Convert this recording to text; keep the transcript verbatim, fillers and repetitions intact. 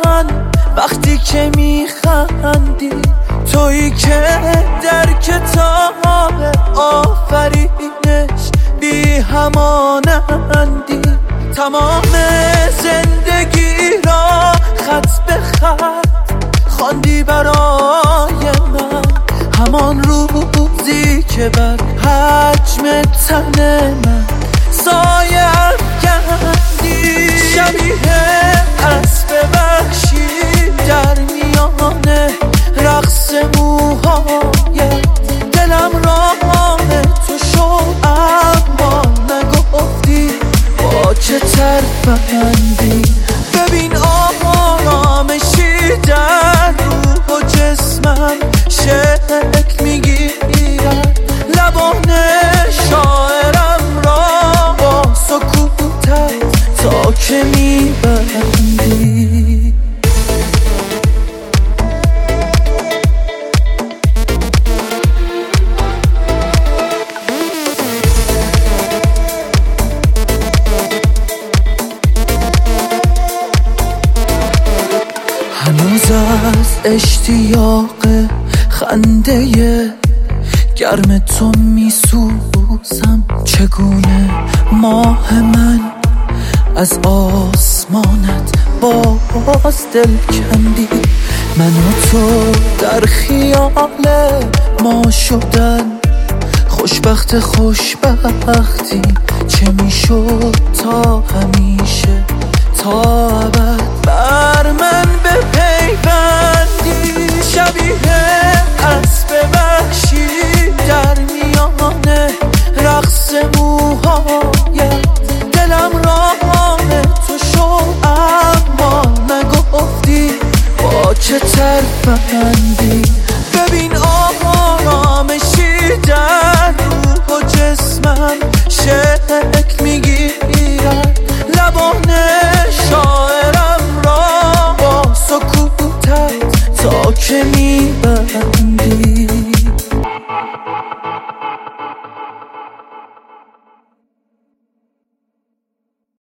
وقتی که میخندی، تویی که در کتاب آفرینش بی همانندی. تمام زندگی را خط به خط خواندی برای من، همان روزی که بر حجم تن من سایه افکندی. شبیه اسب وحشی در میان رقص موهایت، دلم راه تو شد اما نگفتی با چه ترفندی. ببین آرامشی در روح و جسمم شکل میگیرد، لبان شاعرم را با سکوتت تا که میبندی. هنوز از اشتیاق خنده گرم تو میسوزم. چگونه ماه من از آسمانت باز دل کندی. من و تو در خیال ما شدن خوشبخت خوشبختی، چه میشد تا همیشه تا ابد